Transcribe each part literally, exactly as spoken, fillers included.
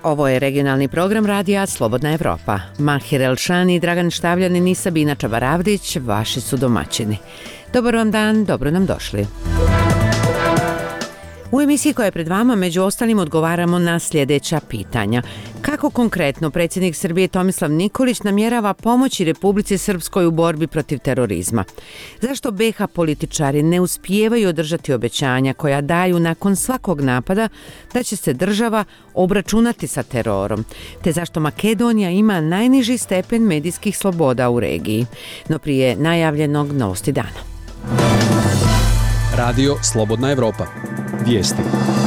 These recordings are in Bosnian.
Ovo je regionalni program radija Slobodna Evropa. Mahir Elšani i Dragan Štavljanin i Sabina Čabaravdić vaši su domaćini. Dobar vam dan, dobro nam došli. U emisiji koja je pred vama među ostalim odgovaramo na sljedeća pitanja. Kako konkretno predsjednik Srbije Tomislav Nikolić namjerava pomoći Republici Srpskoj u borbi protiv terorizma? Zašto be ha političari ne uspijevaju održati obećanja koja daju nakon svakog napada da će se država obračunati sa terorom? Te zašto Makedonija ima najniži stepen medijskih sloboda u regiji? No prije najavljenog novosti dana. Radio Slobodna Evropa. Vijesti.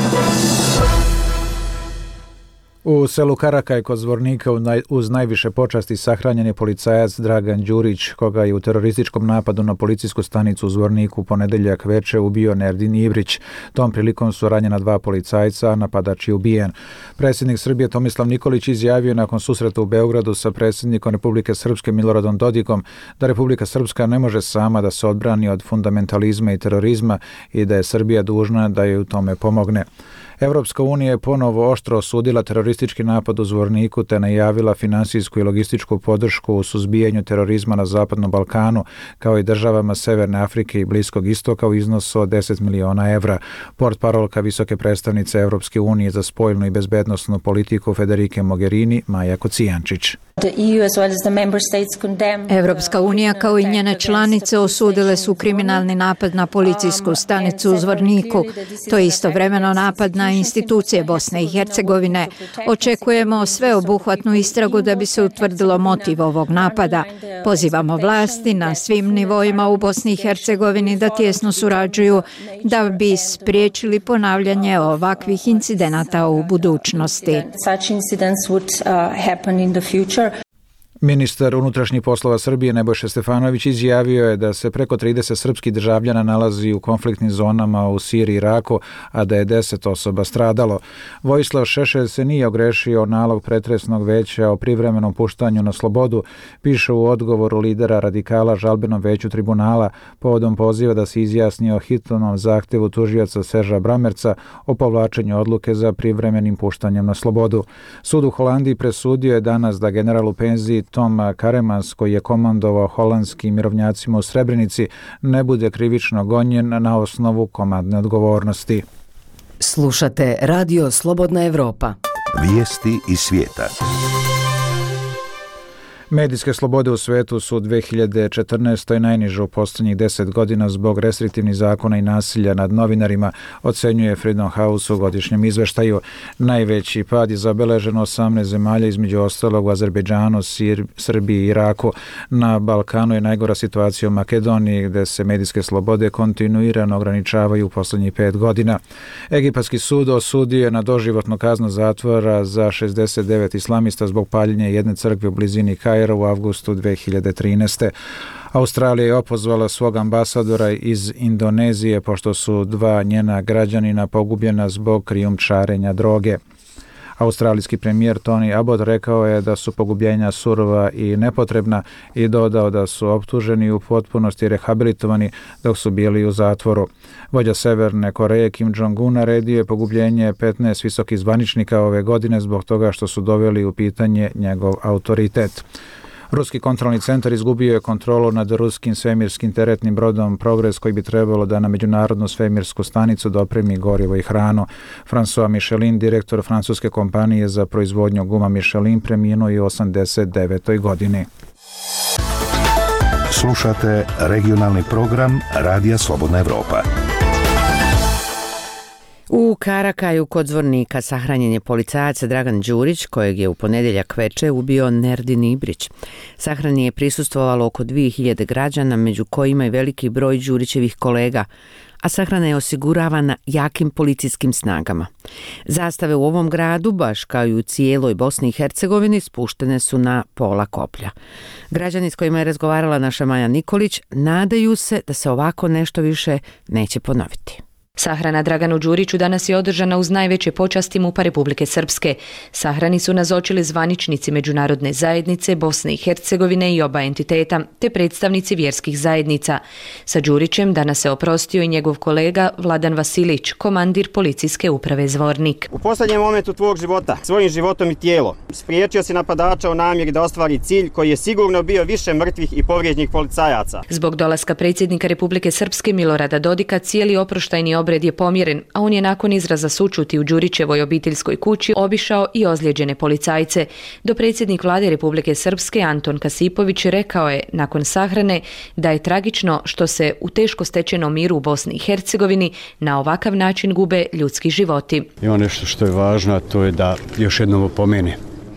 U selu Karakaj kod Zvornika uz najviše počasti sahranjen je policajac Dragan Đurić, koga je u terorističkom napadu na policijsku stanicu u Zvorniku u ponedjeljak veče ubio Nerdin Ibrić. Tom prilikom su ranjena dva policajca, a napadač je ubijen. Predsjednik Srbije Tomislav Nikolić izjavio nakon susreta u Beogradu sa predsjednikom Republike Srpske Miloradom Dodikom da Republika Srpska ne može sama da se odbrani od fundamentalizma i terorizma i da je Srbija dužna da joj u tome pomogne. Evropska unija je ponovo oštro osudila teroristički napad u Zvorniku te najavila finansijsku i logističku podršku u suzbijanju terorizma na Zapadnom Balkanu, kao i državama Severne Afrike i Bliskog istoka u iznosu od deset miliona evra. Portparolka visoke predstavnice Evropske unije za spoljnu i bezbednosnu politiku Federike Mogherini, Maja Kocijančić. Evropska unija kao i njene članice osudile su kriminalni napad na policijsku stanicu u Zvorniku. To je istovremeno napad na institucije Bosne i Hercegovine. Očekujemo sveobuhvatnu istragu da bi se utvrdilo motiv ovog napada. Pozivamo vlasti na svim nivoima u Bosni i Hercegovini da tjesno surađuju da bi spriječili ponavljanje ovakvih incidenata u budućnosti. Ministar unutrašnjih poslova Srbije Nebojša Stefanović izjavio je da se preko trideset srpskih državljana nalazi u konfliktnim zonama u Siriji i Iraku, a da je deset osoba stradalo. Vojislav Šešelj se nije ogrešio o nalog pretresnog veća o privremenom puštanju na slobodu, piše u odgovoru lidera radikala žalbenom veću tribunala povodom poziva da se izjasni o hitnom zahtjevu tužioca Serža Bramerca o povlačenju odluke za privremenim puštanjem na slobodu. Sud u Holandiji presudio je danas da general u penziji Tom Karemans, koji je komandovao holandskim mirovnjacima u Srebrenici, ne bude krivično gonjen na osnovu komandne odgovornosti. Slušate Radio Slobodna Evropa. Vijesti iz svijeta. Medijske slobode u svetu su u dve hiljade četrnaestoj najniže u posljednjih deset godina zbog restriktivnih zakona i nasilja nad novinarima, ocenjuje Freedom House u godišnjem izveštaju. Najveći pad je zabeležen osamnaest zemalja, između ostalog u Azerbejdžanu, Sir, Srbiji i Iraku. Na Balkanu je najgora situacija u Makedoniji, gde se medijske slobode kontinuirano ograničavaju u posljednjih pet godina. Egipatski sud osudio je na doživotnu kaznu zatvora za šezdeset devet islamista zbog paljenja jedne crkve u blizini Kaira u avgustu dve hiljade trinaeste. Australija je opozvala svog ambasadora iz Indonezije pošto su dva njena građanina pogubljena zbog krijumčarenja droge. Australijski premijer Tony Abbott rekao je da su pogubljenja surova i nepotrebna i dodao da su optuženi u potpunosti rehabilitovani dok su bili u zatvoru. Vođa Severne Koreje Kim Jong-un naredio je pogubljenje petnaest visokih zvaničnika ove godine zbog toga što su doveli u pitanje njegov autoritet. Ruski kontrolni centar izgubio je kontrolu nad ruskim svemirskim teretnim brodom Progres, koji bi trebalo da na međunarodnu svemirsku stanicu dopremi gorivo i hranu. François Michelin, direktor francuske kompanije za proizvodnju guma Michelin, preminuo je u osamdeset devetoj godini. Slušate regionalni program Radija Slobodna Evropa. U Karakaju kod Zvornika sahranjen je policajac Dragan Đurić, kojeg je u ponedjeljak veče ubio Nerdin Ibrić. Sahrani je prisustvovalo oko dvije hiljade građana, među kojima i veliki broj Đurićevih kolega, a sahrana je osiguravana jakim policijskim snagama. Zastave u ovom gradu, baš kao i u cijeloj Bosni i Hercegovini, spuštene su na pola koplja. Građani s kojima je razgovarala naša Maja Nikolić nadaju se da se ovako nešto više neće ponoviti. Sahrana Draganu Đuriću danas je održana uz najveće počasti MUP-a Republike Srpske. Sahrani su nazočili zvaničnici međunarodne zajednice Bosne i Hercegovine i oba entiteta, te predstavnici vjerskih zajednica. Sa Đurićem danas se oprostio i njegov kolega Vladan Vasilić, komandir policijske uprave Zvornik. U posljednjem momentu tvog života, svojim životom i tijelo, spriječio si napadača u namjeri da ostvari cilj koji je sigurno bio više mrtvih i povrijeđenih policajaca. Zbog dolaska predsjednika Republike Srpske Milorada Dodika cijeli oproštajni obred je pomjeren, a on je nakon izraza sućuti u Đurićevoj obiteljskoj kući obišao i ozlijeđene policajce. Dopredsjednik vlade Republike Srpske Anton Kasipović rekao je nakon sahrane da je tragično što se u teško stečenom miru u Bosni i Hercegovini na ovakav način gube ljudski životi. Ima nešto što je važno, a to je da još jednom opomene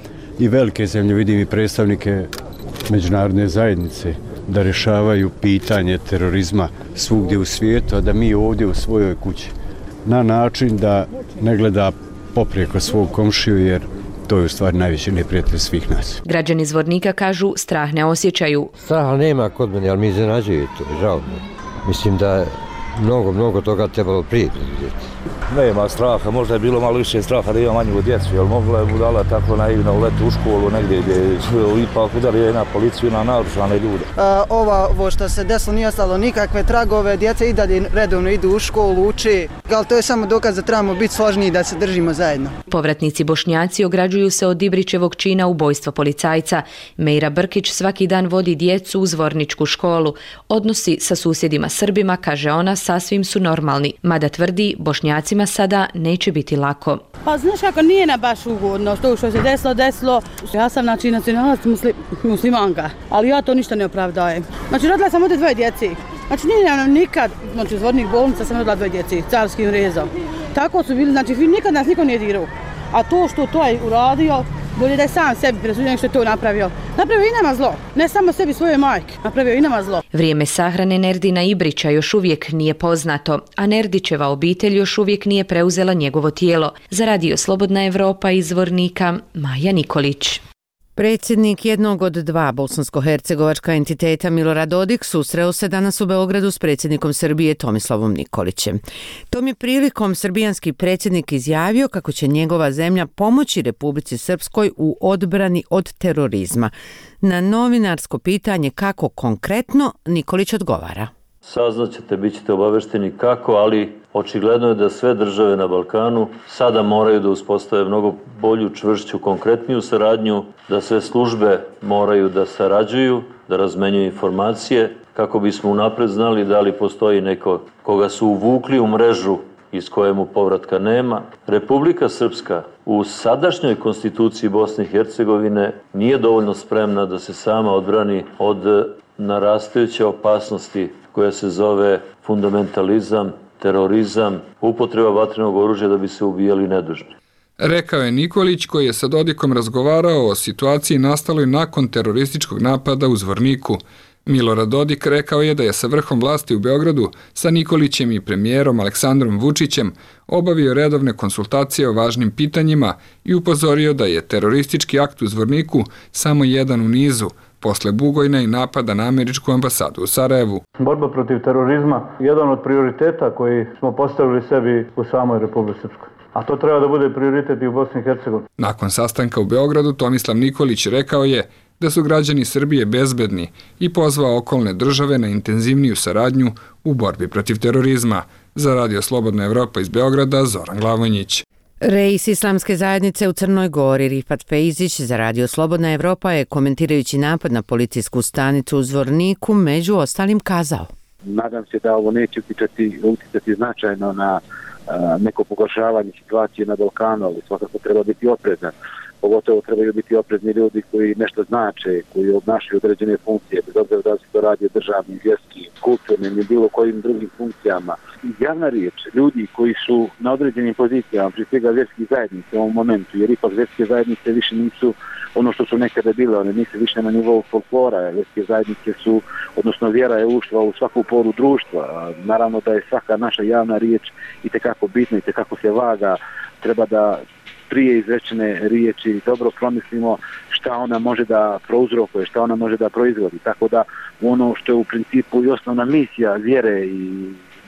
i velike zemlje, vidim i predstavnike međunarodne zajednice, da rješavaju pitanje terorizma svugdje u svijetu, a da mi ovdje u svojoj kući na način da ne gleda poprijeko svog komšiju, jer to je u stvari najveći neprijatelj svih nas. Građani Zvornika kažu strah ne osjećaju. Straha nema kod mene, ali mi iznenađuje to, žao mi. Mislim da je mnogo, mnogo toga trebalo prije vidjeti. Nema straha, možda je bilo malo više straha da ima manju djecu, jer mogla je budala tako naivna uleti u školu negdje gdje je ipak udario na policiju, na naoružane ljude. A, ova, ovo što se desilo nije ostalo nikakve tragove, djeca i dalje redovno idu u školu, uči, ali to je samo dokaz da trebamo biti složniji da se držimo zajedno. Povratnici Bošnjaci ograđuju se od Ibrićevog čina ubojstva policajca. Mejra Brkić svaki dan vodi djecu u zvorničku školu. Odnosi sa susjedima Srbima, kaže ona, sasvim su normalni, mada tvrdi Bošnjacima sada neće biti lako. Pa znaš kako nije na baš ugodno što što se desilo, desilo. Ja sam znači nacionalnost musli, muslimanka, ali ja to ništa ne opravdajem. Znači rodila sam ovdje dvoje djeci. Znači nije nam nikad, znači Zvornik bolnica sam rodila dvoje djeci, carskim rezom. Tako su bili, znači nikad nas niko nije dirao. A to što to je uradio, bolje da je sam sebi presudio što je to napravio. Napravio i nama zlo, ne samo sebi, svoje majke, napravio i nama zlo. Vrijeme sahrane Nerdina Ibrića još uvijek nije poznato, a Nerdićeva obitelj još uvijek nije preuzela njegovo tijelo. Za Radio Slobodna Evropa iz Zvornika, Maja Nikolić. Predsjednik jednog od dva bosansko-hercegovačka entiteta Milorad Dodik susreo se danas u Beogradu s predsjednikom Srbije Tomislavom Nikolićem. Tom je prilikom srbijanski predsjednik izjavio kako će njegova zemlja pomoći Republici Srpskoj u odbrani od terorizma. Na novinarsko pitanje kako konkretno, Nikolić odgovara. Saznaćete, bit ćete obavešteni kako, ali očigledno je da sve države na Balkanu sada moraju da uspostave mnogo bolju, čvršću, konkretniju saradnju, da sve službe moraju da sarađuju, da razmenjuju informacije, kako bismo unapred znali da li postoji neko koga su uvukli u mrežu iz kojemu povratka nema. Republika Srpska u sadašnjoj konstituciji Bosne i Hercegovine nije dovoljno spremna da se sama odbrani od narastajuće opasnosti koja se zove fundamentalizam, terorizam, upotreba vatrenog oružja da bi se ubijali nedužni. Rekao je Nikolić, koji je sa Dodikom razgovarao o situaciji nastaloj nakon terorističkog napada u Zvorniku. Milorad Dodik rekao je da je sa vrhom vlasti u Beogradu sa Nikolićem i premijerom Aleksandrom Vučićem obavio redovne konsultacije o važnim pitanjima i upozorio da je teroristički akt u Zvorniku samo jedan u nizu, posle Bugojna i napada na američku ambasadu u Sarajevu. Borba protiv terorizma je jedan od prioriteta koji smo postavili sebi u samoj Republici Srpskoj. A to treba da bude prioritet i u Bosni i Hercegovini. Nakon sastanka u Beogradu, Tomislav Nikolić rekao je da su građani Srbije bezbedni i pozvao okolne države na intenzivniju saradnju u borbi protiv terorizma. Za Radio Slobodna Evropa iz Beograda, Zoran Glavonjić. Reis Islamske zajednice u Crnoj Gori Rifat Fejzić za Radio Slobodna Evropa je, komentirajući napad na policijsku stanicu u Zvorniku, među ostalim kazao: Nadam se da ovo neće uticati, uticati značajno na a, neko pogoršavanje situacije na Balkanu, ali svakako treba biti oprezan. Pogotovo trebaju biti oprezni ljudi koji nešto znače, koji obnašaju određene funkcije, bez obzira da se to radi o državnim, vjerskim, kulturnim i bilo kojim drugim funkcijama. Javna riječ ljudi koji su na određenim pozicijama, prije svega vjerskih zajednica u ovom momentu, jer ipak vjerske zajednice više nisu ono što su nekada bile, one nisu više na nivou folklora, vjerske zajednice su, odnosno vjera je ušla u svaku poru društva. Naravno da je svaka naša javna riječ itekako bitna, itekako se vaga, treba da prije izrečene riječi dobro promislimo šta ona može da prouzrokuje, šta ona može da proizvodi. Tako da ono što je u principu i osnovna misija vjere i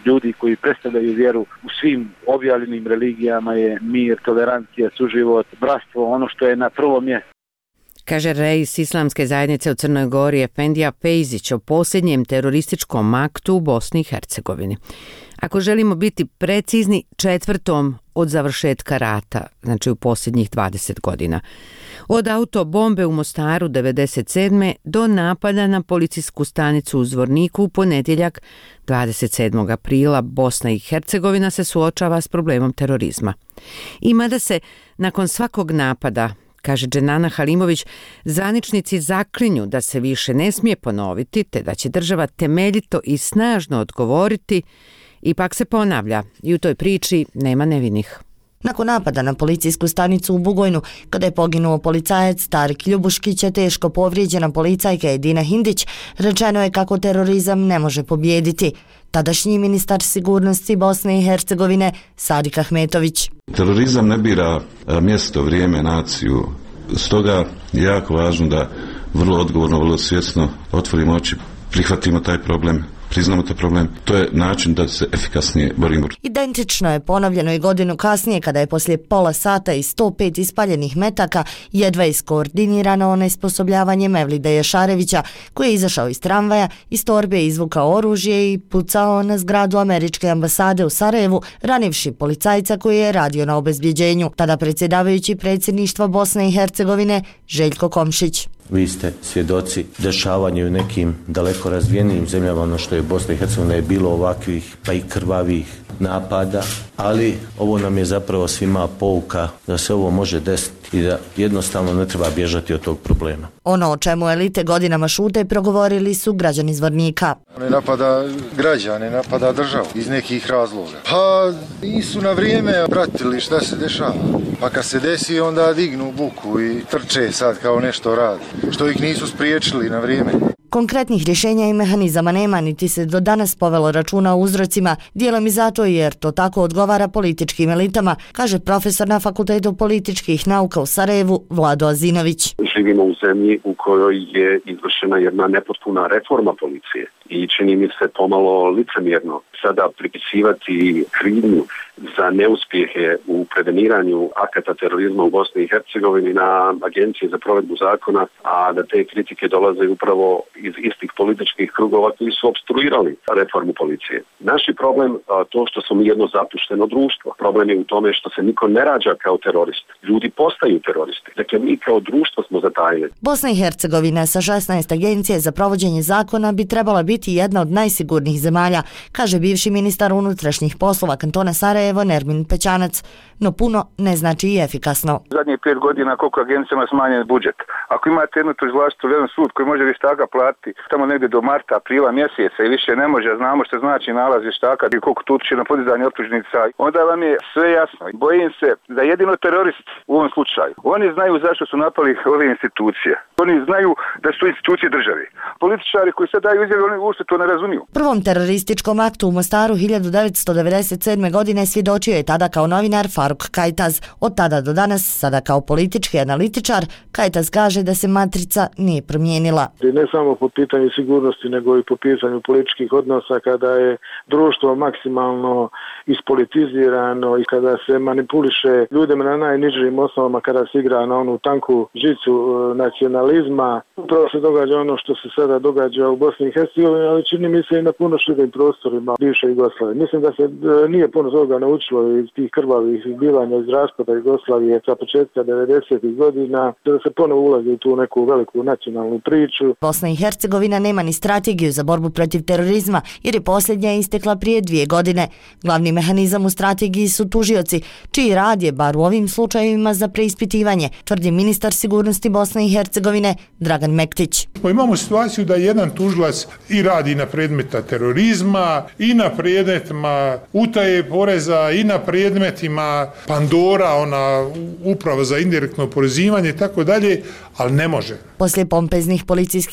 ljudi koji predstavljaju vjeru u svim objavljenim religijama je mir, tolerancija, suživot, bratstvo, ono što je na prvom mjestu. Kaže reis Islamske zajednice u Crnoj Gori Efendija Pejzić o posljednjem terorističkom aktu u Bosni i Hercegovini. Ako želimo biti precizni, četvrtom od završetka rata, znači u posljednjih dvadeset godina. Od autobombe u Mostaru devedeset sedme do napada na policijsku stanicu u Zvorniku u ponedjeljak dvadeset sedmog aprila Bosna i Hercegovina se suočava s problemom terorizma. I mada se nakon svakog napada, kaže Dženana Halimović, zvaničnici zaklinju da se više ne smije ponoviti, te da će država temeljito i snažno odgovoriti, ipak se ponavlja i u toj priči nema nevinih. Nakon napada na policijsku stanicu u Bugojnu, kada je poginuo policajac Tarik Ljubuškić, a teško povrijeđena policajka Edina Hindić, rečeno je kako terorizam ne može pobijediti. Tadašnji ministar sigurnosti Bosne i Hercegovine Sadik Ahmetović. Terorizam ne bira mjesto, vrijeme, naciju. Stoga je jako važno da vrlo odgovorno, vrlo svjesno otvorimo oči, prihvatimo taj problem, priznamo taj problem. To je način da se efikasnije borimo. Identično je ponovljeno i godinu kasnije kada je poslije pola sata i sto pet ispaljenih metaka jedva iskoordinirano onesposobljavanje Mevlide Ješarevića, koji je izašao iz tramvaja, iz torbe izvukao oružje i pucao na zgradu američke ambasade u Sarajevu, ranivši policajca koji je radio na obezbjeđenju, tada predsjedavajući predsjedništva Bosne i Hercegovine Željko Komšić. Vi ste svjedoci dešavanja u nekim daleko razvijenijim zemljama, ono što je Bosna i Hercegovina, je bilo ovakvih pa i krvavih napada, ali ovo nam je zapravo svima pouka da se ovo može desiti i da jednostavno ne treba bježati od tog problema. Ono o čemu elite godinama šute progovorili su građani Zvornika. Ne napada građane, napada državu iz nekih razloga. Pa nisu na vrijeme pratili šta se dešava. Pa kad se desi onda dignu buku i trče sad kao nešto radi, što ih nisu spriječili na vrijeme. Konkretnih rješenja i mehanizama nema, niti se do danas povelo računa o uzrocima, dijelom i zato jer to tako odgovara političkim elitama, kaže profesor na Fakultetu političkih nauka u Sarajevu Vlado Azinović. Živimo u zemlji u kojoj je izvršena jedna nepotpuna reforma policije i čini mi se pomalo licemjerno sada pripisivati krivnju za neuspjehe u preveniranju akata terorizma u Bosni i Hercegovini na Agencije za provedbu zakona, a da te kritike dolaze upravo iz istih političkih krugova koji su obstruirali reformu policije. Naš je problem to što smo mi jedno zapušteno društvo. Problem je u tome što se niko ne rađa kao terorist. Ljudi postaju teroristi. Dakle, mi kao društvo smo zatajili. Bosna i Hercegovina sa šesnaest agencije za provođenje zakona bi trebala biti jedna od najsigurnijih zemalja, kaže bivši ministar unutrašnjih poslova kantona Sarajevo Nermin Pećanac, no puno ne znači i efikasno. Zadnjih pet godina koliko agencijama smanjen budžet. Ako imate jednu tužilaštvo, jedan sud koji može vještaka platiti tamo negdje do marta, aprila mjeseca i više ne može, znamo što znači nalaz vještaka i koliko tu utiče na podizanje optužnica, onda vam je sve jasno. Bojim se da jedino terorist u ovom slučaju, oni znaju zašto su napali ove institucije. Oni znaju da su institucije države. Političari koji sad daju izjave, oni uopšte to ne razumiju. Prvom terorističkom aktu u Mostaru hiljadu devetsto devedeset sedme. godine svjedočio je tada kao novinar Faruk Kajtaz. Od tada do danas, sada kao politički analitičar, Kajtaz kaže da se matrica nije promijenila. Ne samo po pitanju sigurnosti, nego i po pitanju političkih odnosa, kada je društvo maksimalno ispolitizirano i kada se manipuliše ljudima na najnižim osnovama, kada se igra na onu tanku žicu nacionalizma. Upravo se događa ono što se sada događa u Bosni i Hercegovini, ali čini mi se i na puno širim prostorima bivše Jugoslavije. Mislim da se nije puno toga naučilo iz tih krvavih zbivanja iz raspada Jugoslavije sa početka devedesetih godina, da se ponovo ulazi u tu neku veliku nacionalnu priču. Bosna i Hercegovina nema ni strategiju za borbu protiv terorizma, jer je posljednja istekla prije dvije godine. Glavni mehanizam u strategiji su tužioci, čiji rad je, bar u ovim slučajevima, za preispitivanje, tvrdi ministar sigurnosti Bosne i Hercegovine Dragan Mektić. Imamo situaciju da jedan tužilac i radi na predmeta terorizma, i na predmetima utaje poreza, i na predmetima Pandora, ona uprava za indirektno oporezivanje i tako dalje, ali ne može. Poslije pompeznih policijskih akcija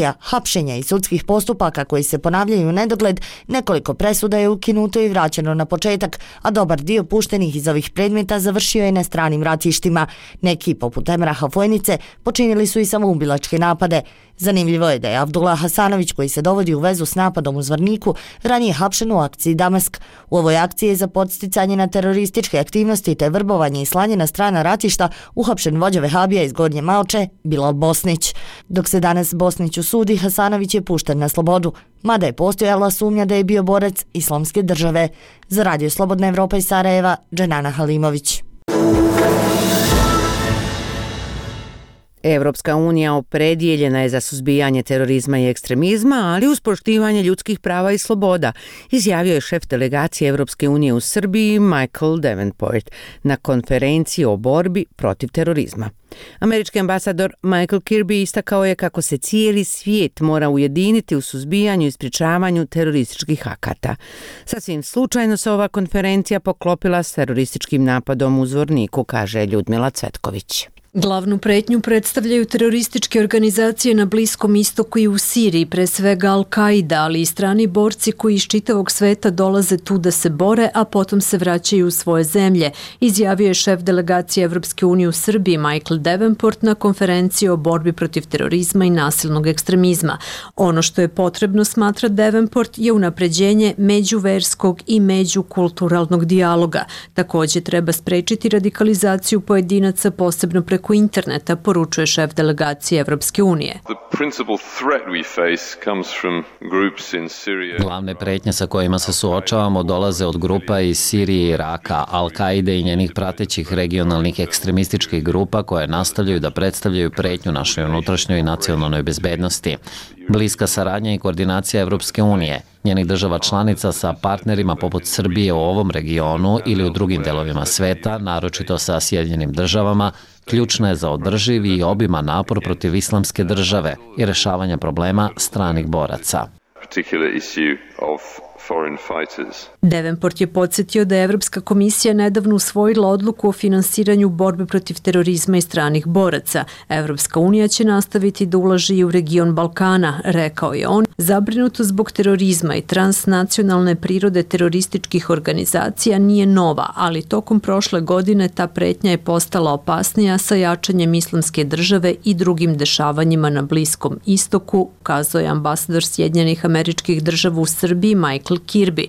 represija, hapšenja i sudskih postupaka koji se ponavljaju u nedogled, nekoliko presuda je ukinuto i vraćeno na početak, a dobar dio puštenih iz ovih predmeta završio je na stranim ratištima. Neki, poput Emraha Fojnice, počinili su i samoubilačke napade. Zanimljivo je da je Abdullah Hasanović, koji se dovodi u vezu s napadom u Zvorniku, ranije hapšen u akciji Damask. U ovoj akciji je za podsticanje na terorističke aktivnosti te vrbovanje i slanje na strana ratišta uhapšen vođa Vehabija iz Gornje Maoče, Bilal Bosnić. Dok se danas Bosniću sudi, Hasanović je pušten na slobodu, mada je postojala sumnja da je bio borac Islamske države. Za Radio Slobodna Evropa iz Sarajeva, Dženana Halimović. Evropska unija opredijeljena je za suzbijanje terorizma i ekstremizma, ali uz poštivanje ljudskih prava i sloboda, izjavio je šef delegacije Evropske unije u Srbiji Michael Davenport na konferenciji o borbi protiv terorizma. Američki ambasador Michael Kirby istakao je kako se cijeli svijet mora ujediniti u suzbijanju i sprječavanju terorističkih akata. Sasvim slučajno se ova konferencija poklopila s terorističkim napadom u Zvorniku, kaže Ljudmila Cvetković. Glavnu pretnju predstavljaju terorističke organizacije na Bliskom istoku i u Siriji, pre svega Al-Qaida, ali i strani borci koji iz čitavog sveta dolaze tu da se bore, a potom se vraćaju u svoje zemlje, izjavio je šef delegacije Evropske unije u Srbiji Michael Davenport na konferenciji o borbi protiv terorizma i nasilnog ekstremizma. Ono što je potrebno, smatra Davenport, je unapređenje međuverskog i međukulturalnog dijaloga. Također treba sprečiti radikalizaciju pojedinaca, posebno preko preko interneta, poručuje šef delegacije Evropske unije. Glavne pretnje sa kojima se suočavamo dolaze od grupa iz Sirije i Iraka, Al-Qaide i njenih pratećih regionalnih ekstremističkih grupa koje nastavljaju da predstavljaju pretnju našoj unutrašnjoj i nacionalnoj bezbednosti. Bliska saradnja i koordinacija Evropske unije, njenih država članica sa partnerima poput Srbije u ovom regionu ili u drugim delovima sveta, naročito sa Sjedinjenim državama, ključna je za održiv i obiman napor protiv Islamske države i rešavanja problema stranih boraca. Davenport je podsjetio da je Evropska komisija nedavno usvojila odluku o finansiranju borbe protiv terorizma i stranih boraca. Evropska unija će nastaviti da ulaže i u region Balkana, rekao je on. Zabrinutost zbog terorizma i transnacionalne prirode terorističkih organizacija nije nova, ali tokom prošle godine ta pretnja je postala opasnija sa jačanjem Islamske države i drugim dešavanjima na Bliskom istoku, ukazao je ambasador Sjedinjenih Američkih Država u Srbiji Michael Kirby.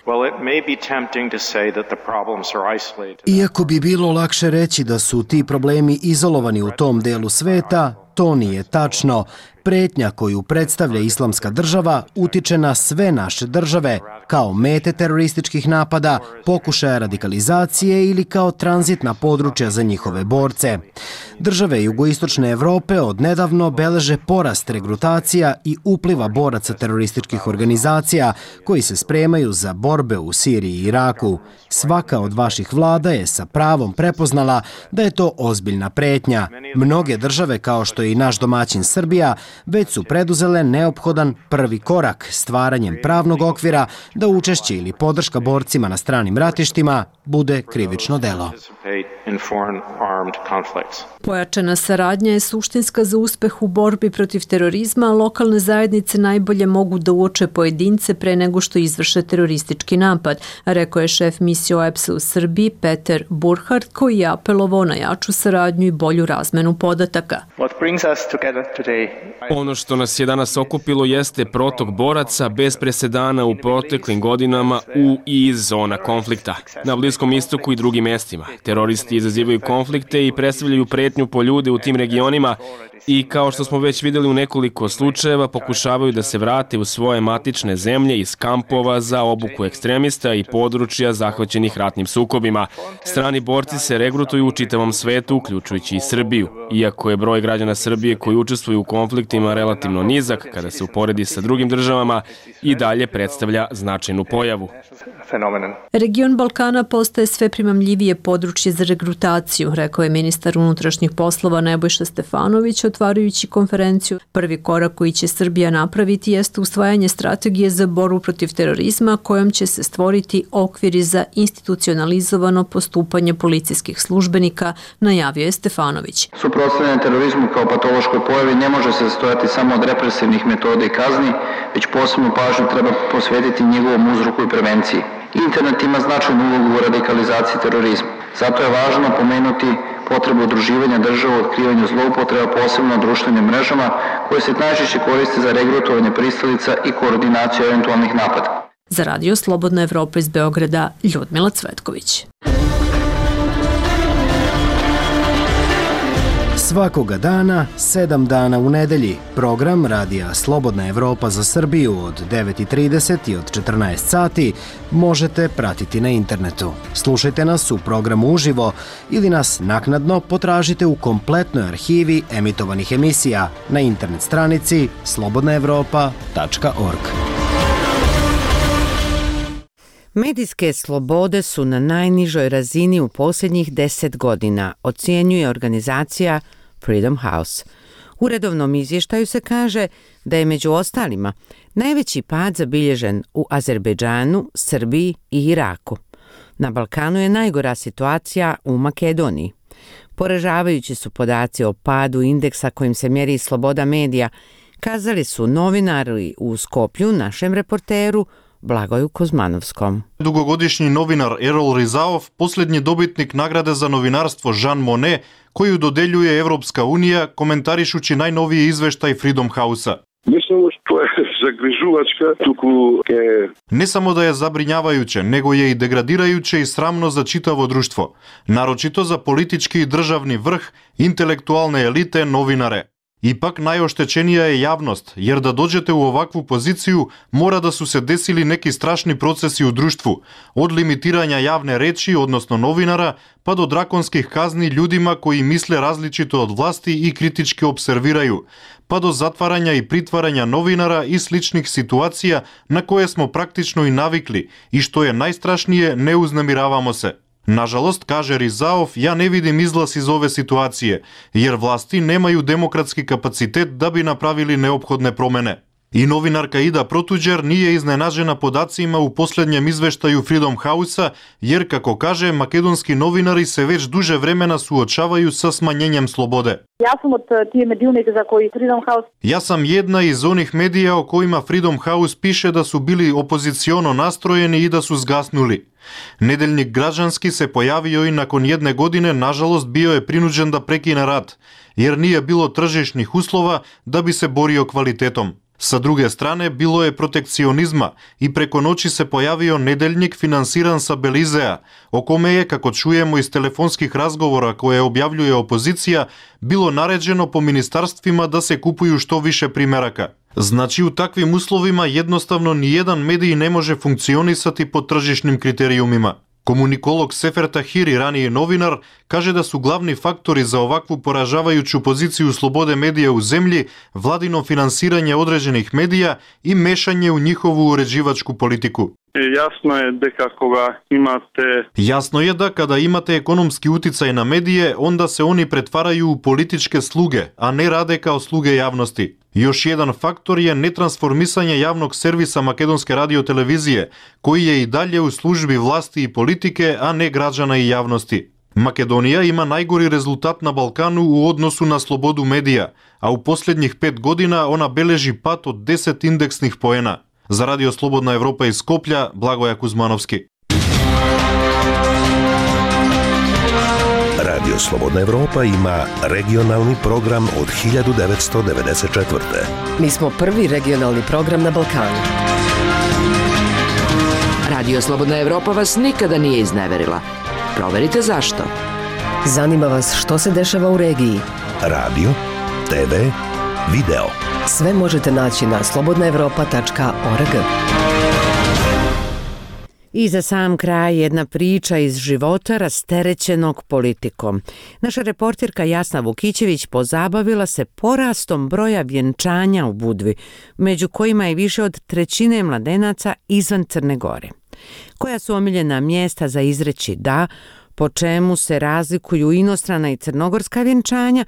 Iako bi bilo lakše reći da su ti problemi izolovani u tom delu sveta, to nije tačno. Pretnja koju predstavlja Islamska država utiče na sve naše države, kao mete terorističkih napada, pokušaja radikalizacije ili kao tranzitna područja za njihove borce. Države jugoistočne Evrope odnedavno beleže porast regrutacija i upliva boraca terorističkih organizacija koji se spremaju za borbe u Siriji i Iraku. Svaka od vaših vlada je sa pravom prepoznala da je to ozbiljna pretnja. Mnoge države, kao što je i naš domaćin Srbija, već su preduzele neophodan prvi korak stvaranjem pravnog okvira da učešće ili podrška borcima na stranim ratištima bude krivično delo. Pojačana saradnja je suštinska za uspeh u borbi protiv terorizma, a lokalne zajednice najbolje mogu da uoče pojedince pre nego što izvrše teroristički napad, rekao je šef misije O E B S-a u Srbiji Peter Burkhardt, koji je apelovao na jaču saradnju i bolju razmenu podataka. Ono što nas je danas okupilo jeste protok boraca bez presedana u proteklim godinama u i iz zona konflikta, na Bliskom istoku i drugim mestima. Teroristi izazivaju konflikte i predstavljaju pretnju po ljude u tim regionima i, kao što smo već vidjeli u nekoliko slučajeva, pokušavaju da se vrate u svoje matične zemlje iz kampova za obuku ekstremista i područja zahvaćenih ratnim sukobima. Strani borci se regrutuju u čitavom svetu, uključujući i Srbiju. Iako je broj građana Srbije koji učestvuju u konfliktima relativno nizak, kada se uporedi sa drugim državama, i dalje predstavlja značajnu pojavu. Region Balkana postaje sve primamljivije područje za regrutaciju, rekao je ministar unutrašnjih poslova Nebojša Stefanović o otvarajući konferenciju. Prvi korak koji će Srbija napraviti jeste usvajanje strategije za borbu protiv terorizma kojom će se stvoriti okviri za institucionalizovano postupanje policijskih službenika, najavio je Stefanović. Suprotstavljanje terorizmu kao patološkoj pojavi ne može se sastojati samo od represivnih metoda i kazni, već posebnu pažnju treba posvetiti njegovom uzroku i prevenciji. Internet ima značajnu ulogu u radikalizaciji terorizma. Zato je važno pomenuti potrebu udruživanja država u otkrivanju zloupotreba, posebno na društvenim mrežama, koje se najčešće koriste za regrutovanje pristalica i koordinaciju eventualnih napada. Za Radio Slobodna Evropa iz Beograda, Ljudmila Cvetković. Svakoga dana, sedam dana u nedelji, program Radija Slobodna Evropa za Srbiju od devet i trideset i od četrnaest sati možete pratiti na internetu. Slušajte nas u programu uživo ili nas naknadno potražite u kompletnoj arhivi emitovanih emisija na internet stranici slobodna evropa tačka org. Medijske slobode su na najnižoj razini u posljednjih deset godina, ocjenjuje organizacija Freedom House. U redovnom izvještaju se kaže da je među ostalima najveći pad zabilježen u Azerbejdžanu, Srbiji i Iraku. Na Balkanu je najgora situacija u Makedoniji. Poražavajući su podaci o padu indeksa kojim se mjeri sloboda medija, kazali su novinari u Skoplju našem reporteru Blagoju Kozmanovskom. Dugogodišnji novinar Erol Rizaov, posljednji dobitnik nagrade za novinarstvo Jean Monnet, koju dodeljuje Evropska unija, komentarišući najnoviji izveštaj Freedom House-a. Ne samo da je zabrinjavajuće, nego je i degradirajuće i sramno za čitavo društvo, naročito za politički i državni vrh, intelektualne elite, novinare. Ipak najoštećenija je javnost, jer da dođete u ovakvu poziciju mora da su se desili neki strašni procesi u društvu, od limitiranja javne reči, odnosno novinara, pa do drakonskih kazni ljudima koji misle različito od vlasti i kritički observiraju, pa do zatvaranja i pritvaranja novinara i sličnih situacija na koje smo praktično i navikli i što je najstrašnije, ne uznemiravamo se. Nažalost, kaže Rizaov, ja ne vidim izlaz iz ove situacije, jer vlasti nemaju demokratski kapacitet da bi napravili neophodne promene. I novinarka Ida Protuđer nije iznenađena podacima u posljednjem izveštaju Freedom House-a, jer, kako kaže, makedonski novinari se već duže vremena suočavaju sa smanjenjem slobode. Ja sam od tije medijunike za koji Freedom House... Ja sam jedna iz onih medija o kojima Freedom House piše da su bili opoziciono nastrojeni i da su zgasnuli. Nedeljnik Građanski se pojavio i nakon jedne godine, nažalost, bio je prinuđen da prekine rad, jer nije bilo tržišnih uslova da bi se borio kvalitetom. Sa druge strane, bilo je protekcionizma i preko noći se pojavio nedeljnik finansiran sa Belizea, o kome je, kako čujemo iz telefonskih razgovora koje objavljuje opozicija, bilo naređeno po ministarstvima da se kupuju što više primeraka. Znači, u takvim uslovima jednostavno nijedan medij ne može funkcionisati po tržišnim kriterijumima. Komunikolog Sefer Tahiri, raniji novinar, kaže da su glavni faktori za ovakvu poražavajuću poziciju slobode medija u zemlji vladino finansiranje određenih medija i mešanje u njihovu uređivačku politiku. Jasno je da koga imate... Jasno je da kada imate ekonomski uticaj na medije, onda se oni pretvaraju u političke sluge, a ne rade kao sluge javnosti. Još jedan faktor je netransformisanje javnog servisa makedonske radiotelevizije, koji je i dalje u službi vlasti i politike, a ne građana i javnosti. Makedonija ima najgori rezultat na Balkanu u odnosu na slobodu medija, a u posljednjih pet godina ona beleži pad od deset indeksnih poena. Za Radio Slobodna Evropa iz Skoplja, Blagoja Kuzmanovski. Radio Slobodna Evropa ima regionalni program od hiljadu devetsto devedeset četvrte. Mi smo prvi regionalni program na Balkanu. Radio Slobodna Evropa vas nikada nije izneverila. Proverite zašto. Zanima vas što se dešava u regiji. Radio, te ve, video. Sve možete naći na slobodna evropa tačka org. I za sam kraj jedna priča iz života rasterećenog politikom. Naša reporterka Jasna Vukićević pozabavila se porastom broja vjenčanja u Budvi, među kojima je više od trećine mladenaca izvan Crne Gore. Koja su omiljena mjesta za izreći da, po čemu se razlikuju inostrana i crnogorska vjenčanja,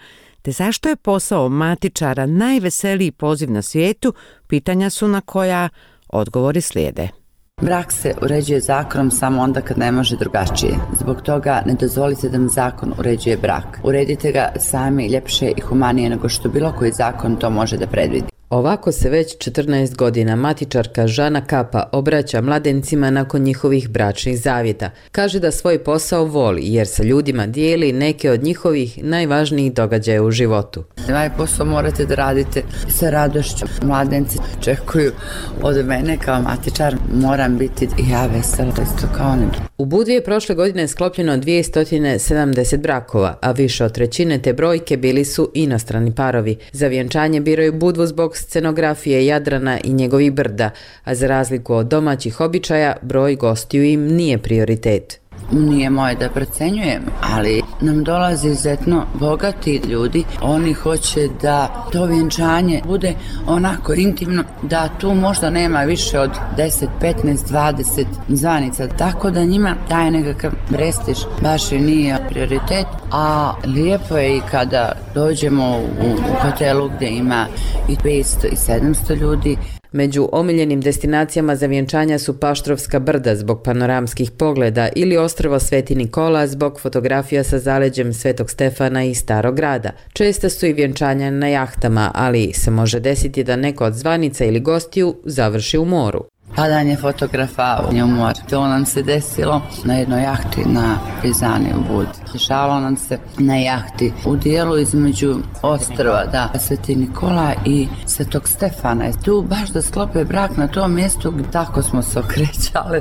te zašto je posao matičara najveseliji poziv na svijetu, pitanja su na koja odgovori slijede. Brak se uređuje zakonom samo onda kad ne može drugačije. Zbog toga ne dozvolite da vam zakon uređuje brak. Uredite ga sami ljepše i humanije nego što bilo koji zakon to može da predvidi. Ovako se već četrnaest godina matičarka Žana Kapa obraća mladencima nakon njihovih bračnih zavjeta. Kaže da svoj posao voli jer sa ljudima dijeli neke od njihovih najvažnijih događaja u životu. Ovaj posao morate da radite sa radošću. Mladenci čekuju od mene kao matičar, moram biti i ja vesela isto kao oni. U Budvi je prošle godine sklopljeno dvjesto sedamdeset brakova, a više od trećine te brojke bili su inostrani parovi. Za vjenčanje biraju Budvu zbog scenografije Jadrana i njegovih brda, a za razliku od domaćih običaja, broj gostiju im nije prioritet. Nije moje da procenjujem, ali nam dolazi izuzetno bogati ljudi. Oni hoće da to vjenčanje bude onako intimno, da tu možda nema više od deset, petnaest, dvadeset zvanica, tako da njima daje nekakav prestiž, baš i nije prioritet. A lijepo je i kada dođemo u, u hotelu gdje ima i petsto i sedamsto ljudi. Među omiljenim destinacijama za vjenčanja su Paštrovska brda zbog panoramskih pogleda ili ostrvo Sveti Nikola zbog fotografija sa zaleđem Svetog Stefana i Starog grada. Česta su i vjenčanja na jahtama, ali se može desiti da neko od zvanica ili gostiju završi u moru. Padanje fotografa u mor. To nam se desilo na jednoj jahti na Prizani u Budi. Dešavalo nam se na jahti u dijelu između ostrva, da, Sveti Nikola i Svetog Stefana. Tu baš da sklope brak na tom mjestu, tako smo se okrećali.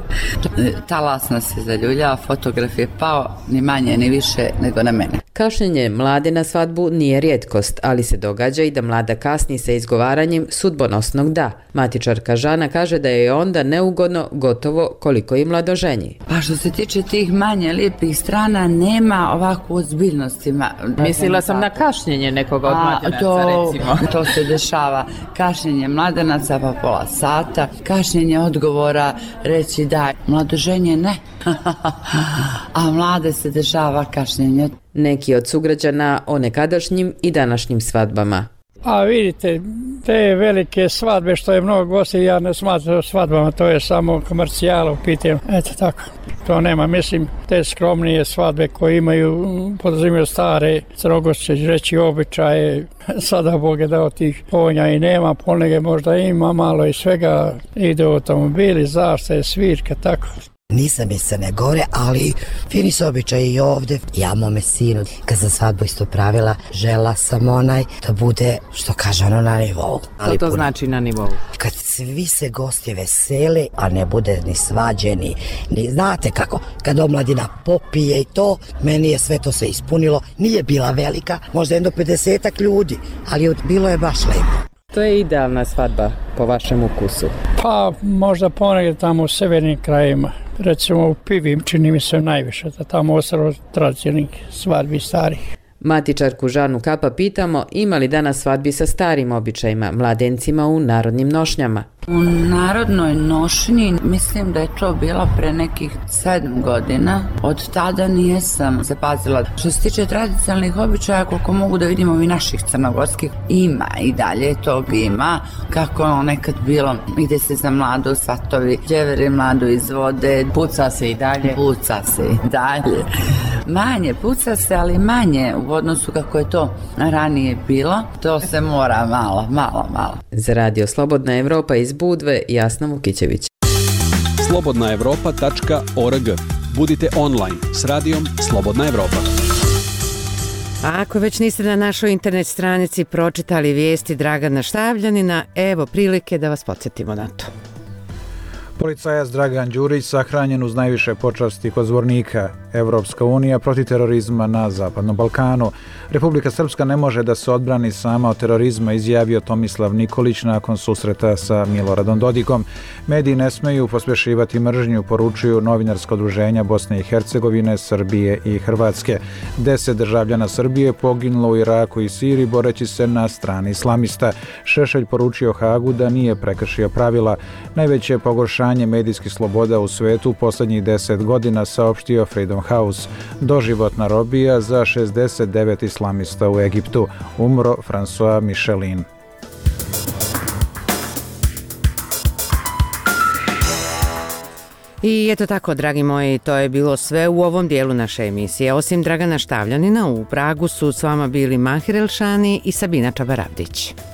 Talas nas je zaljuljao, fotograf je pao ni manje ni više nego na mene. Kašnjenje mlade na svadbu nije rijetkost, ali se događa i da mlada kasni sa izgovaranjem sudbonosnog da. Matičarka Žana kaže da je onda neugodno gotovo koliko i mladoženji. Pa što se tiče tih manje lijepih strana, nema ovakvu ozbiljnosti. Mislila sam na kašnjenje nekoga od mladenaca, to, recimo. To se dešava. Kašnjenje mladenaca pa pola sata, kašnjenje odgovora, reći da, mladoženje ne. A mlade se dešava kašnjenje. Neki od sugrađana o nekadašnjim i današnjim svadbama. A vidite, te velike svadbe što je mnogo gosti, ja ne smatram svadbama, to je samo komercijala u pitanju. Eto tako, to nema. Mislim, te skromnije svadbe koje imaju, podrazumiju stare crnogorske reći običaje, sada Bog je dao tih konja i nema, ponege možda ima, malo i svega, ide automobili, zastave, svirka, tako. Nisam iz Crne Gore, ali fini su običaji i ovdje. Ja mome sinu, kad sam svadbu isto pravila, žela sam onaj da bude, što kaže ono, na nivou. Što to znači na nivou? Kad svi se gosti vesele, a ne bude ni svađeni, ni znate kako, kad omladina popije i to, meni je sve to se ispunilo. Nije bila velika, možda jedno pedesetak ljudi, ali bilo je baš lepo. To je idealna svadba po vašem ukusu? Pa možda ponegdje tamo u severnim krajima. Recimo u Pivim čini mi se najviše, da tamo ostalo tradicionalnih svadbi starih. Matičarku Žanu Kapa pitamo ima li danas svadbi sa starim običajima, mladencima u narodnim nošnjama. U narodnoj nošnji mislim da je to bilo pre nekih sedam godina. Od tada nijesam zapazila. Što se tiče tradicionalnih običaja, koliko mogu da vidimo i naših crnogorskih, ima i dalje tog ima. Kako ono nekad bilo, ide se za mladu svatovi, djeveri mladu izvode. Puca se i dalje. Puca se i dalje. Manje, puca se, ali manje u odnosu kako je to ranije bilo. To se mora malo, malo, malo. Za Radio Slobodna Evropa iz Budve, Jasna Vukićević. slobodna evropa tačka org. Budite online s radijom Slobodna Evropa. A ako već niste na našoj internet stranici pročitali vijesti Dragana Štavljanina, evo prilike da vas podsjetimo na to. Policajac Dragan Đurić sahranjen uz najviše počasti kod Zvornika. Evropska unija protiv terorizma na Zapadnom Balkanu. Republika Srpska ne može da se odbrani sama od terorizma, izjavio Tomislav Nikolić nakon susreta sa Miloradom Dodikom. Mediji ne smeju pospešivati mržnju, poručuju novinarska udruženja Bosne i Hercegovine, Srbije i Hrvatske. Deset državljana Srbije poginulo u Iraku i Siriji boreći se na strani islamista. Šešelj poručio Hagu da nije prekršio pravila. Najveće pogoršanje medijskih sloboda u svetu u poslednjih deset godina, saopštio Freedom House, doživotna robija za šezdeset devet islamista u Egiptu, umro François Michelin. I eto tako, dragi moji, to je bilo sve u ovom dijelu naše emisije. Osim Dragana Štavljanina, u Pragu su s vama bili Mahir Elšani i Sabina Čabaravdić.